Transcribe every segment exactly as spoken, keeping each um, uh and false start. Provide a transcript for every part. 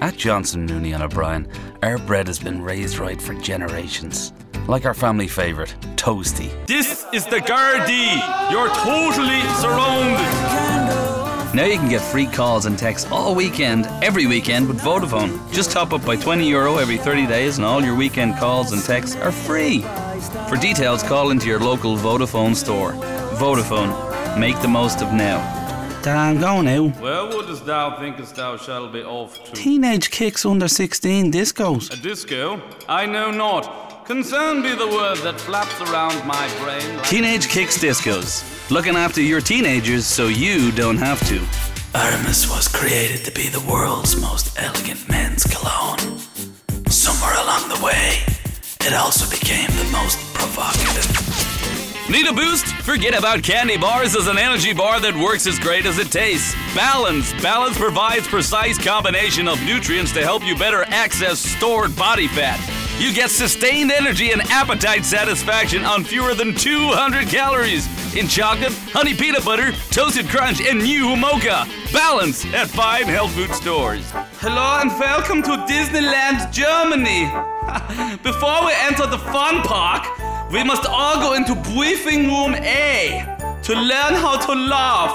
At Johnson, Mooney and O'Brien, our bread has been raised right for generations. Like our family favourite, Toasty. This is the Gardaí. You're totally surrounded. Now you can get free calls and texts all weekend, every weekend with Vodafone. Just top up by twenty euro every thirty days and all your weekend calls and texts are free. For details, call into your local Vodafone store. Vodafone. Make the most of now. Damn, go now. Where wouldst thou thinkest thou shalt be off to? Teenage Kicks under sixteen discos. A disco? I know not. Concern be the word that flaps around my brain like... Teenage Kicks Discos. Looking after your teenagers so you don't have to. Aramis was created to be the world's most elegant men's cologne. Somewhere along the way, it also became the most provocative. Need a boost? Forget about candy bars as an energy bar that works as great as it tastes. Balance. Balance provides precise combination of nutrients to help you better access stored body fat. You get sustained energy and appetite satisfaction on fewer than two hundred calories in chocolate, honey peanut butter, toasted crunch, and new mocha. Balance at fine health food stores. Hello and welcome to Disneyland, Germany. Before we enter the fun park, we must all go into briefing room A to learn how to laugh.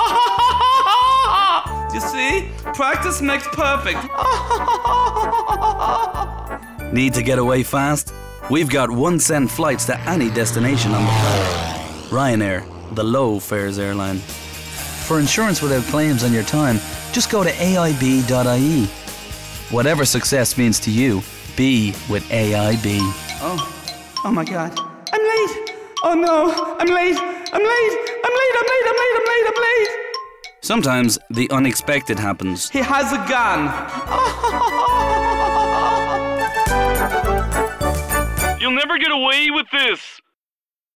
You see? Practice makes perfect. Need to get away fast? We've got one cent flights to any destination on the planet. Ryanair, the low fares airline. For insurance without claims on your time, just go to A I B dot I E. Whatever success means to you, be with A I B. Oh. Oh my God, I'm late. Oh no, I'm late. I'm late. I'm late. I'm late. I'm late. I'm late. I'm late. Sometimes the unexpected happens. He has a gun. You'll never get away with this.